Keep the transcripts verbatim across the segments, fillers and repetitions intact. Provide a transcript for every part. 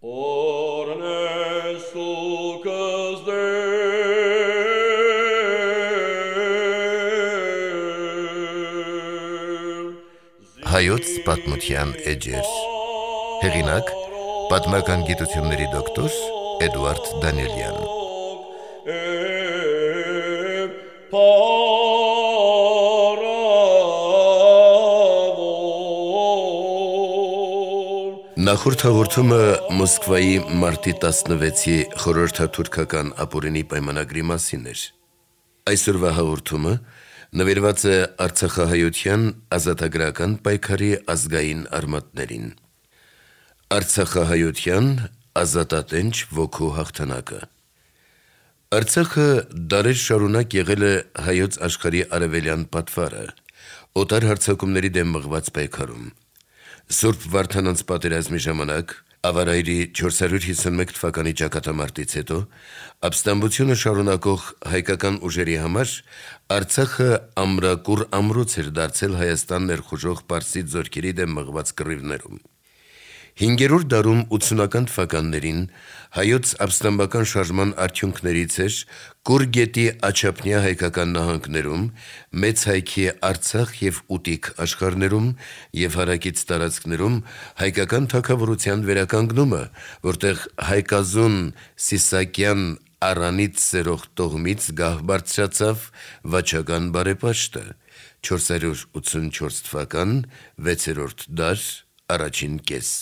Հայոց պատմության էջեր։ Հեղինակ՝ պատմական գիտությունների դոկտոր Էդուարդ Դանիելյան։ Նախորդ հաղորդումը Մոսկվայի մարտի տասնվեցի խորհրդաթուրքական ապօրինի պայմանագրի մասին էր։ Այսօրվա հաղորդումը նվիրված է արցախահայության ազատագրական պայքարի ազգային արմատներին։ Արցախահայության ազատատենչ ոգու հաղթանակը։ Արցախը դարեր շարունակ եղել է հայոց աշխարհի արևելյան պատվարը, օտար հարձակումների դեմ մղված պայքարում։ Սուրբ Վարդանանց պատերազմի ժամանակ, Ավարայրի չորս հարյուր հիսունմեկ թվականի ճակատամարտից հետո, ապստամբությունը շարունակող հայկական ուժերի համար Արցախը ամրակուռ ամրոց էր դարձել Հայաստան ներխուժող պարսից զորքերի դեմ մղված կռիվներում։ Հինգերորդ դարում ութսունական թվականներին հայոց ապստամբական շարժման արդյունքներից էր Կուր գետի աջափնյա հայկական նահանգներում, Մեծ Հայքի Արցախ և Ուտիկ աշխարհներում և հարակից տարածքներում հայկական թագավորության վերականգնումը, որտեղ հայկազուն Սիսակյան Արանից սերող տոհմից գահ բարձրացավ Վաչագան բարեպաշտը, չորս հարյուր ութսունչորս թվական, վեցերորդ դար, առաջին կես։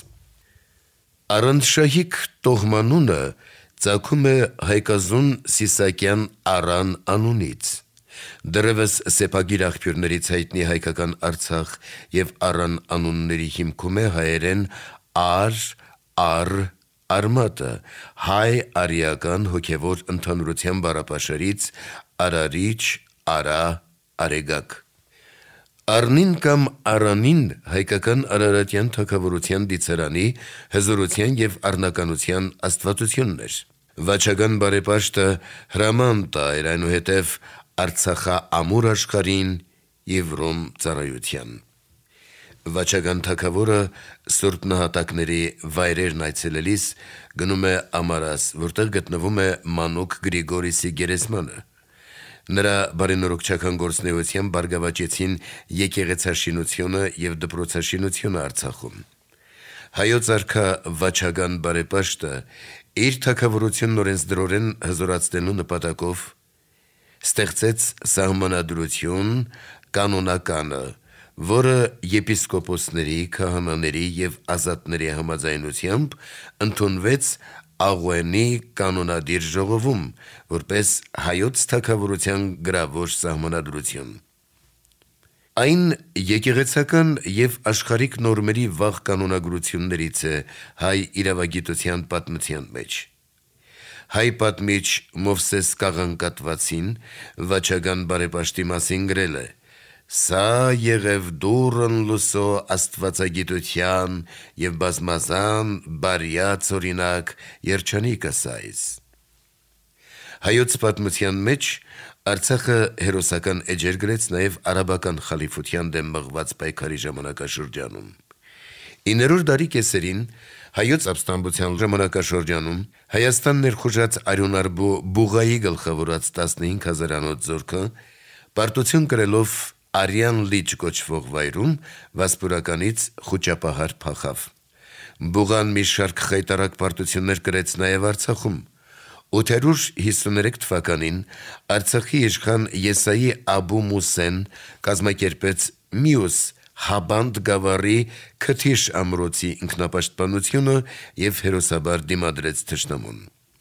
Առանդշահիկ տոհմանունը ծագում է հայկազուն Սիսակյան Արան անունից։ Դեռևս սեպագիր աղբյուրներից հայտնի հայկական Արցախ և Արան անունների հիմքում է հայերեն Ար, Ար, արմատը, հայ-արիական հոգևոր ընդհանրության բառապաշարից արարիչ, արա, արեգակ։ Արնին կամ Արանին հայկական արարատյան թագավորության դիցարանի, հզորության և առնականության աստվածությունն էր։ Վաչագան բարեպաշտը հրաման տա էր այնուհետև Արցախա-ամուր աշխարհին և Ռոմ ծառայության։ Վաչագան թագավորը սուրբ նահատակների վայրերն այցելելիս գնում է Ամարաս, որտեղ գտնվում է մանուկ Գրիգորիսի գերեզմանը։ Նրա բարենորոգչական գործունեությամբ բարգավաճեցին եկեղեցաշինությունը և դպրոցաշինությունը Արցախում։ Հայոց արքա Վաչագան բարեպաշտը իր թագավորությունն օրենսդրորեն հզորացնելու նպատակով ստեղծեց սահմանադրություն կանոնականը, որը եպիսկոպոսների, քահանաների և ազատների համաձայնությամբ ընդունվեց Աղուենի կանոնադիր ժողովում, որպես հայոց թագավորության գրավոր սահմանադրություն։ Այն եկեղեցական և աշխարհիկ նորմերի վաղ կանոնագրություններից է հայ իրավագիտության պատմության մեջ։ Հայ պատմիչ Մովսես Կաղանկատվացին Վաչագան բարեպաշտի մասին գրել է. «Սա եղև դուռն լուսո աստվածագիտության և բազմազան բարյաց օրինակ երջանիկս այս»։ Հայոց պատմության մեջ Արցախը հերոսական էջեր գրեց նաև արաբական խալիֆության դեմ մղված պայքարի ժամանակաշրջանում։ իններորդ դարի կեսերին հայոց ապստամբության ժամանակաշրջանում Հայաստան ներխուժած արյունարբու Բուղայի գլխավորած տասնհինգ հազարանոց զորքը պարտություն կրելով Արյան լիճ կոչվող վայրում Վասպուրականից խուճապահար փախավ։ Բուղան մի շարք խայտառակ պարտություններ կրեց նաև Արցախում։ ութ հարյուր հիսուներեք թվականին Արցախի իշխան Եսայի Աբու Մուսեն կազմակերպեց մյուս Հաբանդ գավառի Քթիշ ամրոցի ինքնապաշտպանությունը և հերոսաբար դիմադրեց թշնամուն։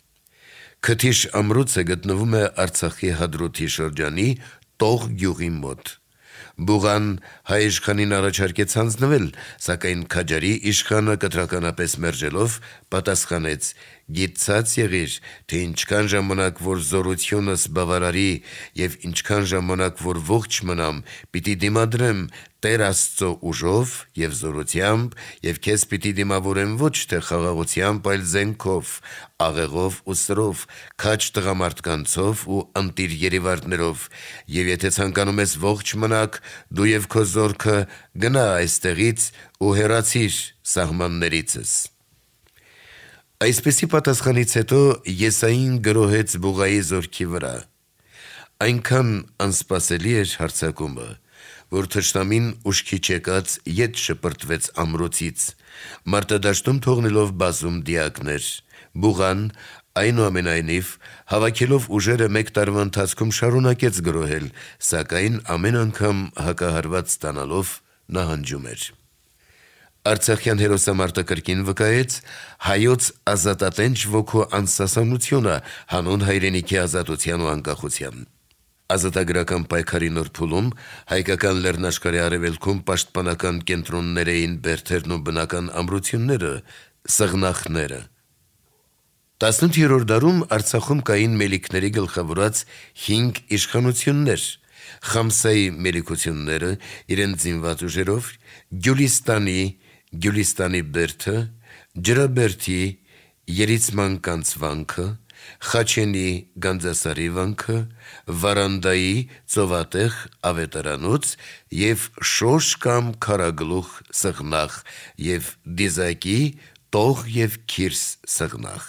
Քթիշ ամրոցը գտնվում է Արցախի Հադրութի շրջանի Տող գյուղի մոտ։ Բուղան հայ իշխանին առաջարկեց հանձնվել, սակայն Քաջարի իշխանը կտրականապես մերժելով պատասխանեց. «Գիտցած եղիր, թե ինչքան ժամանակ որ զորությունս բավարարի և ինչքան ժամանակ որ ողջ մնամ, պիտի դիմադրեմ Տեր Աստծո ուժով և զորությամբ և քեզ պիտի դիմավորեմ ոչ թե խաղաղությամբ, այլ զենքով, աղեղով ու սրով, քաջ տղամարդկանցով ու ընտիր երևարդներով, և եթե ցանկանում ես ողջ մնաք, դու և քո զորքը գնա այստեղից ու հեռացիր սահմաններիցս»։ Այսպեսի պատասխանից հետո Եսային գրոհեց Բուղայի զորքի վրա։ Այնքան անսպասելի էր հարձակումը, որ թշնամին ուշքի չեկած ետ շպրտվեց ամրոցից, մարտադաշտում թողնելով բազում դիակներ։ Բուղան այնուամենայնիվ հավաքելով ուժերը մեկ տարվա ընթացքում շարունակեց գրոհել, սակայն ամեն անգամ հակահարված ստանալով նահանջում էր։ Արցախյան հերոսամարտը կրկին վկայեց հայոց ազատատենչ ոգու անսասանությունը հանուն հայրենիքի ազատության ու անկախության։ Ազատագրական պայքարի նոր փուլում հայկական լեռնաշխարհի արևելքում պաշտպանական կենտրոններ էին Բերդերն ու բնական ամրությունները, Սղնախները։ տասնութերորդ դարում Արցախում կային մելիքների գլխավորած հինգ իշխանություններ՝ Խամսայի մելիքությունները իրենց զինված ուժերով, Գյուլիստանի, Գյուլիստանի Բերդը, Ջրաբերդի, Երիցման կանց վանքը, Խաչենի Գանձասարի վանքը, Վարանդայի ծովատեղ ավետարանոց և Շոշ կամ Քարագլուխ Սղնախ և Դիզակի Տող և Քիրս Սղնախ։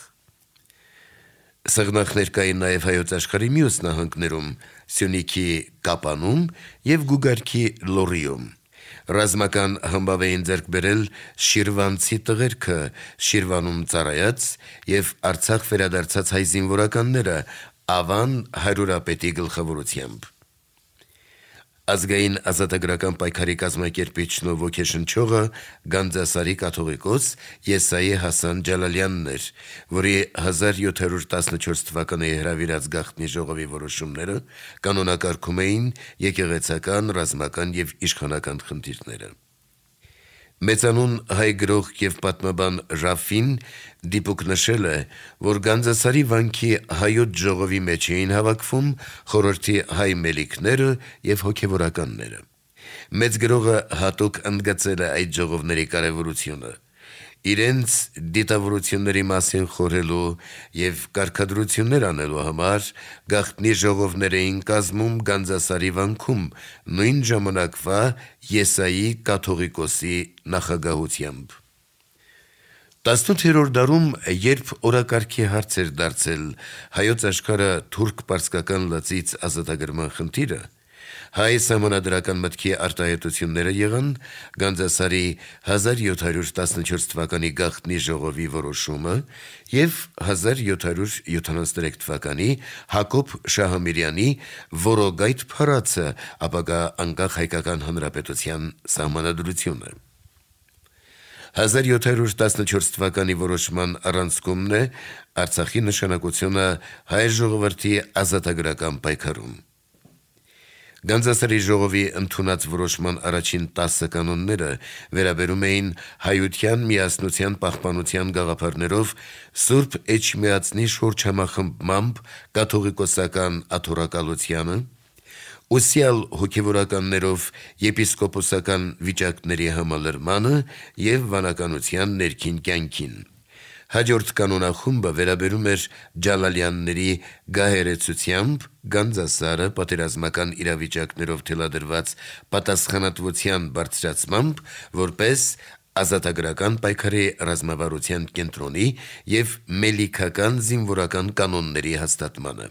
Սղնախներ կային նաև հայոց աշխարհի մյուս նահանգներում՝ Սյունիքի Կապանում և Գուգարքի Լոռիում։ Ռազմական համբավ էին ձեռք բերել Շիրվանցի տղերքը Շիրվանում ծառայած և Արցախ վերադարձած հայ զինվորականները Ավան Հարուրապետի գլխավորությամբ։ Ազգային ազատագրական պայքարի կազմակերպիչն ու ոգեշնչողը Գանձասարի կաթողիկոս Եսայի Հասան Ջալալյանն էր, որի հազար յոթ հարյուր տասնչորս թվականի հրավիրած գաղտնի ժողովի որոշումները կանոնակարգում էին եկեղեցական, ռազմական և իշխանական խնդիրները։ Մեծանուն հայ գրող և պատմաբան Ռաֆին դիպուկ նշել է, որ Գանձասարի վանքի հայոց ժողովի մեջ էին հավաքվում խորհրդի հայ մելիքները և հոգևորականները։ Մեծ գրողը հատուկ ընդգծել է այդ ժողովների կարևորությունը։ Իրենց դիտավորությունների մասին խորհելու և կարգադրություններ անելու համար գաղտնի ժողովներ էին կազմում Գանձասարի վանքում նույն ժամանակվա Եսայի կաթողիկոսի նախագահությամբ։ տասնութերորդ դարում, երբ օրակարգի հարց էր դարձել հայոց աշխարհը թուրք-պարսկական լծից ազատագրման խնդիրը, հայ սահմանադրական մտքի արտահայտությունները եղան Գանձասարի հազար յոթ հարյուր տասնչորս թվականի գաղտնի ժողովի որոշումը և հազար յոթ հարյուր յոթանասունցրեք թվականի Հակոբ Շահամիրյանի որոգայթ փառածը ապագա անկախ հայկական հանրապետության սահմանադրությունը։ հազար յոթ հարյուր տասնչորս թվականի որոշման առանցքումն է Արցախի նշանակությունը հայ ժողովրդի ազատագրական պայքարում։ Գանձասարի ժողովի ընդունած որոշման առաջին տասը կանոնները վերաբերում էին հայության միասնության պահպանության գաղափարներով Սուրբ Էջմիածնի շուրջ համախմբմամբ կաթողիկոսական աթոռակալությանը, ուսյալ հոգևորականներով եպիսկոպոսական վիճակների համալրմանը և վանականության ներքին կյանքին։ Հաջորդ կանոնախումբը վերաբերում էր Ջալալյանների գահերեցությամբ Գանձասարը պատերազմական իրավիճակներով թելադրված պատասխանատվության բարձրացմամբ որպես ազատագրական պայքարի ռազմավարության կենտրոնի և մելիքական զինվորական կանոնների հաստատմանը։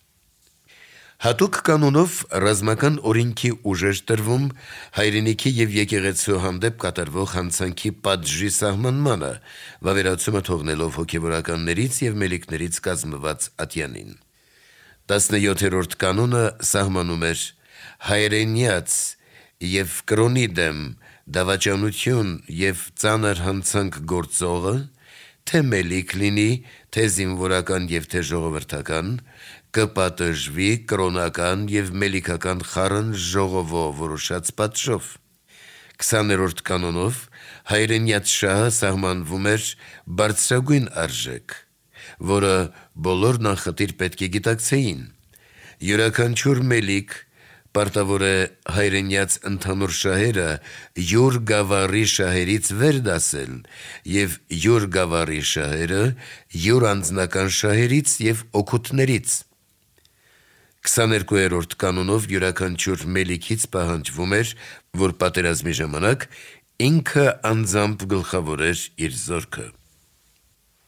Հատուկ կանոնով ռազմական օրենքի ուժ էր տրվում հայրենիքի և եկեղեցու հանդեպ կատարվող հանցանքի պատժի սահմանմանը, վավերացումը թողնելով հոգևորականներից և մելիքներից կազմված ատյանին։ տասնյոթերորդ կանոնը սահմանում էր հայրենյաց և կրոնի դեմ դավաճանություն և ծանր հանցանք գործողը, թե մելիք լինի, թե զինվորական և թե ժողովրդական, կպատժվի կրոնական և մելիքական խառն ժողովով որոշած պատժով։ քսաներորդ կանոնով հայրենյաց շահը սահմանվում էր բարձրագույն արժեք, որը բոլոր նախատիր պետք է գիտակցեին։ Յուրաքանչյուր մելիք պարտավոր է հայրենյաց ընդհանուր շահերը յուր գավառի շահերից վեր դասել և յուր գավառի շահերը յուր անձնական շահերից և օգուտներից։ քսաներկուերորդ կանոնով յուրաքանչյուր մելիքից պահանջվում էր, որ պատերազմի ժամանակ ինքը անձամբ գլխավորեր իր զորքը։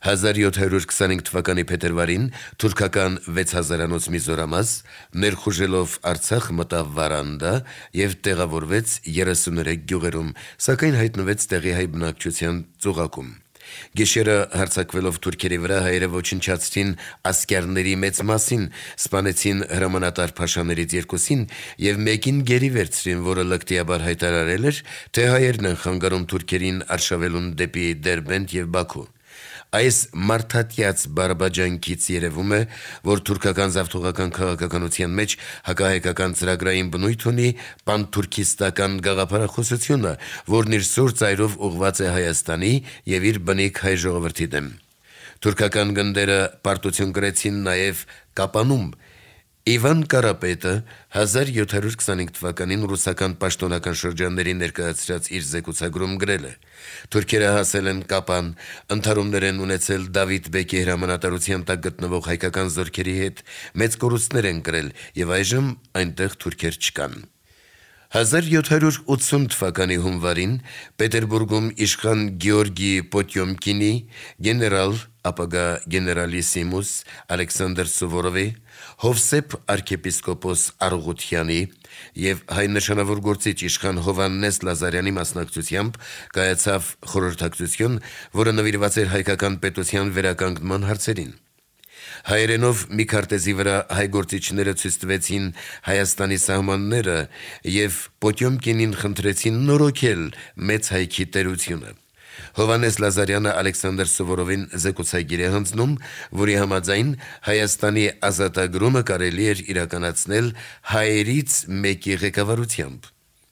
հազար յոթ հարյուր քսանհինգ թվականի փետրվարին թուրքական վեց հազարանոց մի զորամաս ներխուժելով Արցախ մտավ Վարանդա եւ տեղավորվեց երեսուներեք գյուղերում, սակայն հայտնվեց տեղի հայ բնակչության ծուղակում։ Գիշերը հարձակվելով թուրքերի վրա հայերը ոչնչացրին ասկերների մեծ մասին, սպանեցին հրամանատար փաշաներից երկուսին եւ մեկին գերի վերցրին, որը լկտիաբար հայտարարել էր, թե հայերն են խանգարում թուրքերին արշավելուն դեպի Դերբենդ եւ Բաքու։ Այս մարդատյաց բարբաջանքից երևում է, որ թուրքական զավթողական քաղաքականության մեջ հակահայկական ծրագրային բնույթ ունի պանթուրքիստական գաղափարախոսությունը, որն իր սուր ծայրով ուղղված է Հայաստանի եւ իր բնիկ հայ ժողովրդի դեմ։ Թուրքական գնդերը պարտություն կրեցին նաեւ Կապանում։ Իվան Կարապետը հազար յոթ հարյուր քսանհինգ թվականին ռուսական պաշտոնական շրջանների ներկայացրած իր զեկուցագրում գրել է. Թուրքերը հասել են Կապան, ընդհարումներ են ունեցել Դավիթ բեկի հրամանատարության տակ գտնվող հայկական զորքերի հետ, մեծ կորուստներ են կրել եւ այժմ այնտեղ թուրքեր չկան։ հազար յոթ հարյուր ութսուն թվականի հունվարին Պետերբուրգում իշխան Գեորգի Պոտյոմկինի, գեներալ, ապագա գեներալիսիմուս Ալեքսանդր Սուվորովի, Հովսեփ arczepiskopos Արուղությանի եւ հայ նշանավոր գործիչ իշխան Հովհաննես Լազարյանի մասնակցությամբ կայացավ խորհրդակցություն, որը նվիրված էր հայկական պետության վերականգնման հարցերին։ Հայերենով մի քարտեզի վրա հայ գործիչները ցույց տվեցին Հայաստանի սահմանները եւ Պոտյոմկինին խնդրեցին նորոգել մեծ հայքի տերությունը։ Հովհաննես Լազարյանը Ալեքսանդր Սուվորովին զեկուցագիր է հանձնում, որի համաձայն Հայաստանի ազատագրումը կարելի էր իրականացնել հայերից մեկի ղեկավարությամբ։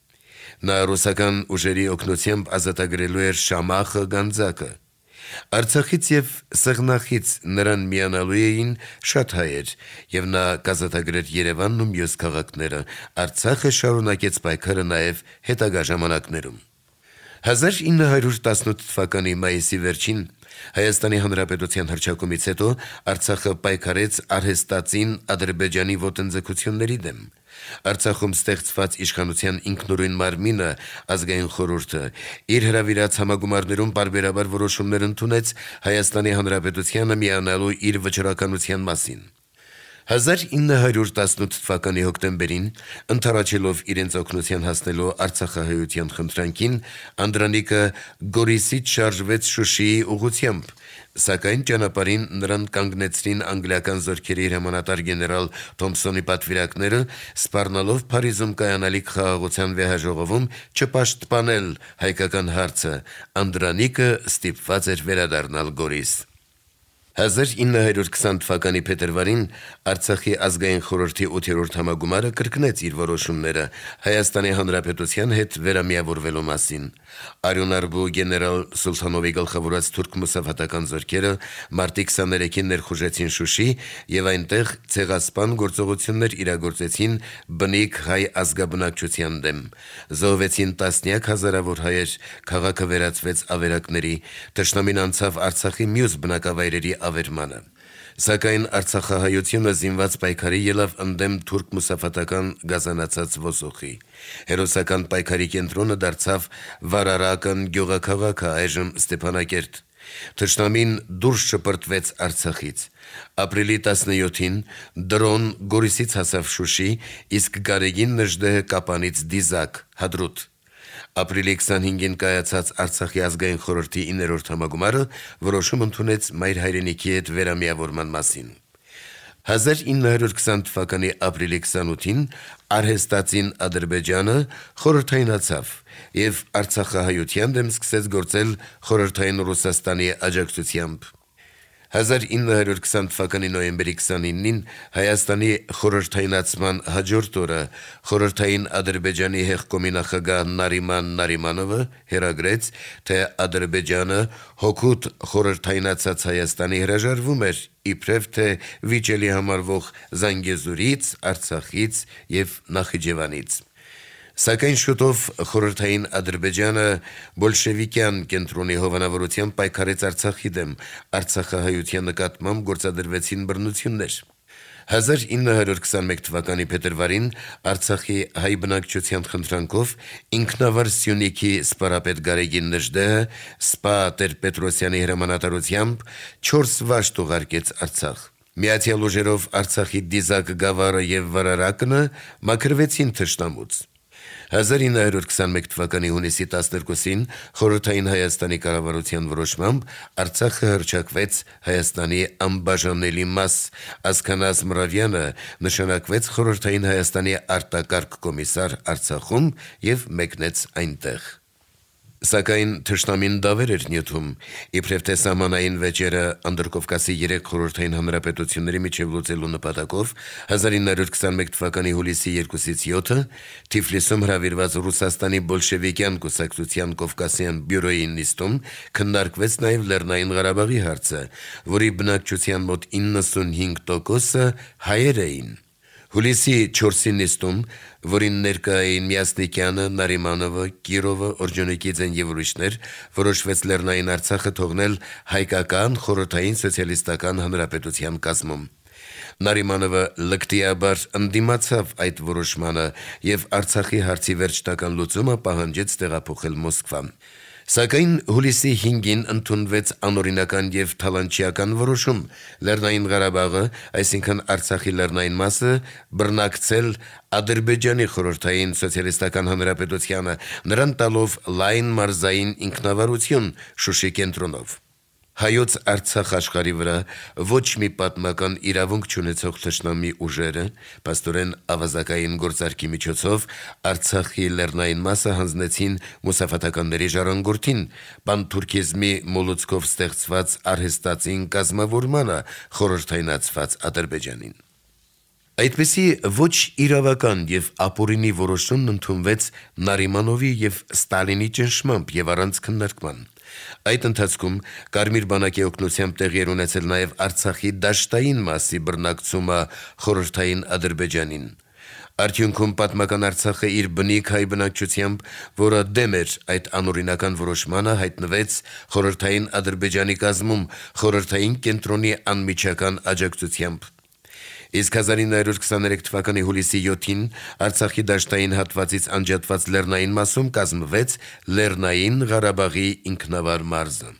Նա ռուսական ուժերի օգնությամբ ազատագրելու էր Շամախը Գանձակը։ Արցախից եւ Սեղնախից նրան միանալու էին շատ հայեր, եւ նա կազատագրեր Երևանն ու մյուս քաղաքները։ Արցախը շարունակեց պայքարը նաեւ հետագա ժամանակներում։ հազար ինը հարյուր տասնութ թվականի մայիսի վերջին Հայաստանի Հանրապետության հռչակումից հետո Արցախը պայքարեց արհեստածին Ադրբեջանի ոտնձգությունների դեմ։ Արցախում ստեղծված իշխանության ինքնուրույն մարմինը ազգային խորհուրդը իր հրավիրած համագումարներում պարբերաբար որոշումներ ընդունեց Հայաստանի Հանրապետությանը միանալու իր վճռականության մասին։ հազար ինը հարյուր տասնութ թվականի հոկտեմբերին, ընդառաջելով իրենց օգնության հասնելու Արցախահայության խնդրանքին, Անդրանիկը Գորիսից շարժվեց Շուշիի ուղղությամբ, սակայն ճանապարհին նրան կանգնեցրին անգլիական զորքերի հրամանատար գեներալ Թոմսոնի պատվիրակները, սպառնալով Փարիզում կայանալիք խաղաղության վեհաժողովում չպաշտպանել հայկական հարցը։ Անդրանիկը ստիպված էր վերադառնալ Գորիս։ հազար ինը հարյուր քսան թվականի փետրվարին Արցախի ազգային խորհրդի ութերորդ համագումարը կրկնեց իր որոշումները Հայաստանի Հանրապետության հետ վերամիավորվելու մասին։ Արյունարբու գեներալ Սուլթանովի գլխավորած թուրք մուսավատական զորքերը մարտի քսաներեքին ներխուժեցին Շուշի եւ այնտեղ ցեղասպան գործողություններ իրագործեցին բնիկ հայ ազգաբնակչության դեմ։ Զոհվեցին տասնյակ հազարավոր հայեր, քաղաքը վերածվեց ավերակների, թշնամին անցավ Արցախի մյուս բնակավայրերի ավերմանը։ Սակայն Արցախահայությունը զինված պայքարի ելավ ընդդեմ թուրք մուսաֆատական գազանացած ոսոխի։ Հերոսական պայքարի կենտրոնը դարձավ վարարական գյուղաքաղաքը, այժմ Ստեփանակերտ։ Թշնամին դուրս շպրտվեց Արցախից։ Ապրիլի տասնյոթին դրոն Գորիսից հասավ Շուշի, իսկ Գարեգին Նժդեհը Կապանից Դիզակ, Հադրութ։ Ապրիլի քսանհինգին կայացած Արցախի ազգային խորհրդի իններորդ համագումարը որոշում ընդունեց մայր հայրենիքի հետ վերամիավորման մասին։ հազար ինը հարյուր քսան թվականի ապրիլի քսանութին արհեստածին Ադրբեջանը խորհրդայնացավ եւ Արցախահայության դեմ սկսեց գործել խորհրդային Ռուսաստանի աջակցությամբ։ հազար ինը հարյուր քսան թվականի նոյեմբերի քսանինին Հայաստանի խորհրդայնացման հաջորդ օրը խորհրդային Ադրբեջանի հեղկոմի նախագահ Նարիման Նարիմանովը հրագրեց, թե Ադրբեջանը հօգուտ խորհրդայնացած Հայաստանի հրաժարվում էր, իբրև թե վիճելի համարվող Զանգեզուրից, Արցախից եւ Նախիջևանից։ Սակայն շուտով խորհրդային Ադրբեջանը բոլշևիկյան կենտրոնի հովանավորությամբ պայքարեց Արցախի դեմ, Արցախահայության նկատմամբ գործադրվեցին բռնություններ։ հազար ինը հարյուր քսանմեկ թվականի փետրվարին Արցախի հայ բնակչության խնդրանքով ինքնավար Սյունիքի սպարապետ Գարեգին Նժդեհը սպա Տեր-Պետրոսյանի հրամանատարությամբ չորս վաշտ ուղարկեց Արցախ։ Միացյալ ուժերով Արցախի Դիզակ գավառը եւ Վարարակնը մաքրվեցին թշնամուց։ հազար ինը հարյուր քսանմեկ թվականի հունիսի տասներկուսին խորհրդային Հայաստանի կառավարության որոշմամբ Արցախը հռչակվեց Հայաստանի անբաժանելի մաս, Ասքանազ Մուրավյանը նշանակվեց խորհրդային Հայաստանի արտակարգ կոմիսար Արցախում եւ մեկնեց այնտեղ։ Սակայն թշնամին դավեր էր նյութում, իբրև թե սահմանային վեճերը Անդրկովկասի երեք խորհրդային հանրապետությունների միջև լուծելու նպատակով հազար ինը հարյուր քսանմեկ թվականի հուլիսի երկուսից յոթը Թիֆլիսում հրավիրված Ռուսաստանի բոլշևիկյան կուսակցության Կովկասյան բյուրոյի նիստում քննարկվեց նաև Լեռնային Ղարաբաղի հարցը, որի բնակչության մոտ իննսունհինգ տոկոսը հայեր էին։ Հուլիսի չորսի նիստում, որին ներկա էին Միասնիկյանը, Նարիմանովը, Կիրովը, Օրջոնիկիձեն եւ ուրիշներ, որոշվեց Լեռնային Արցախը թողնել հայկական խորհրդային սոցիալիստական հանրապետության կազմում։ Նարիմանովը լկտիաբար ընդդիմացավ այդ որոշմանը եւ Արցախի հարցի վերջնական լուծումը պահանջեց տեղափոխել Մոսկվա։ Սակայն հուլիսի հինգին ընդունվեց անօրինական եւ թալանչիական որոշում Լեռնային Ղարաբաղը, այսինքն Արցախի լեռնային մասը, բռնակցել Ադրբեջանի խորհրդային սոցիալիստական հանրապետությանը, նրան տալով լայն մարզային ինքնավարություն Շուշի կենտրոնով։ Հայոց Արցախ աշխարհի վրա ոչ մի պատմական իրավունք չունեցող թշնամի ուժերը, պաստորեն ավազակային գործարքի միջոցով Արցախի լեռնային մասը հանձնեցին մուսաֆաթականների ժառանգորդին, պանթուրքիզմի մոլուցկով ստեղծված արհեստածին կազմավորմանը խորհրդայնացված Ադրբեջանին։ Այդպիսի ոչ իրավական եւ ապօրինի որոշումն ընդունվեց Նարիմանովի եւ Ստալինի ճնշմամբ եւ առանց քննարկման։ Այդ ընթացքում Կարմիր բանակի օգնությամբ տեղի էր ունեցել նաև Արցախի դաշտային մասի բռնակցումը խորհրդային Ադրբեջանին։ Արդյունքում պատմական Արցախը իր բնիկ հայ բնակչությամբ, որը դեմ էր այդ անօրինական որոշմանը, հայտնվեց խորհրդային Ադրբեջանի կազմում խորհրդային կենտրոնի անմիջական աջակցությամբ։ Իսկ հազար ինը հարյուր քսաներեք թվականի հուլիսի յոթին Արցախի դաշտային հատվածից անջատված Լեռնային մասում կազմվեց Լեռնային Ղարաբաղի ինքնավար մարզը։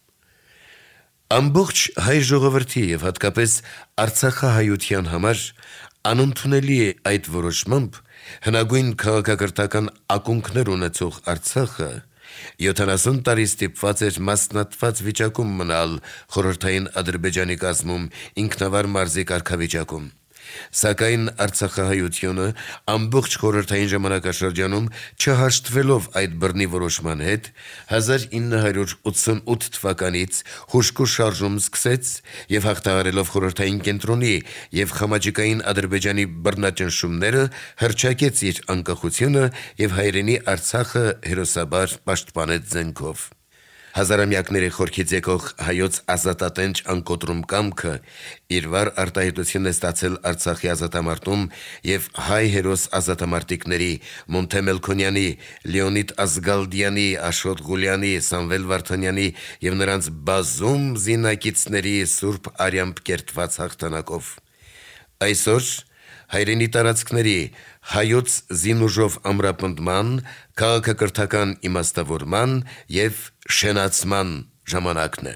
Ամբողջ հայ ժողովրդի եւ հատկապես արցախահայության համար անընդունելի է այդ որոշմամբ հնագույն քաղաքակրթական ակունքներ ունեցող Արցախը յոթանասուն տարի ստիպված էր մասնատված վիճակում մնալ խորհրդային Ադրբեջանի կազմում ինքնավար մարզի կարգավիճակում։ Սակայն Արցախահայությունը ամբողջ խորհրդային ժամանակաշրջանում չհաշտվելով այդ բռնի որոշման հետ հազար ինը հարյուր ութսունութ թվականից հուժկու շարժում սկսեց եւ հաղթահարելով խորհրդային կենտրոնի եւ խամաճիկային Ադրբեջանի բռնաճնշումները հռչակեց իր անկախությունը եւ հայրենի Արցախը հերոսաբար պաշտպանեց զենքով։ Հազարամյակների խորքից եկող հայոց ազատատենչ անկոտրում կամքը իր վար արտահայտություն է ստացել Արցախի ազատամարտում եւ հայ հերոս ազատամարտիկների Մոնթե Մելքոնյանի, Լեոնիդ Ազգալդյանի, Աշոտ Ղուլյանի, Սամվել Վարդանյանի եւ նրանց բազում զինակիցների սուրբ արյամբ կերտված հաղթանակով։ Այսօր հայրենի տարածքների հայոց զինուժով ամրապնդման, քաղաքակրթական իմաստավորման եւ շենացման ժամանակն է։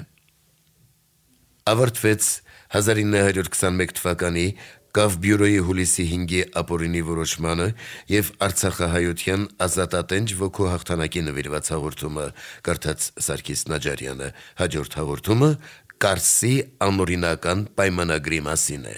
Ավարտվեց հազար ինը հարյուր քսանմեկ թվականի Կավբյուրոյի հուլիսի հինգի ապօրինի որոշմանը եւ Արցախահայության ազատատենչ ոգու հաղթանակի նվիրված հաղորդումը, կարդաց Սարգիս Նաջարյանը։ Հաջորդ հաղորդումը Կարսի անօրինական պայմանագրի մասին է։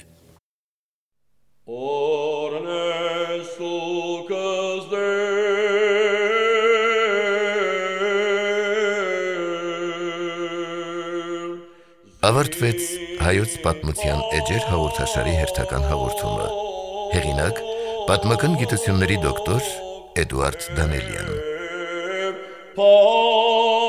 Ավարտվեց հայոց պատմության էջեր հաղորդաշարի հերթական հաղորդումը։ Հեղինակ՝ պատմական գիտությունների դոկտոր Էդուարդ Դանելյան։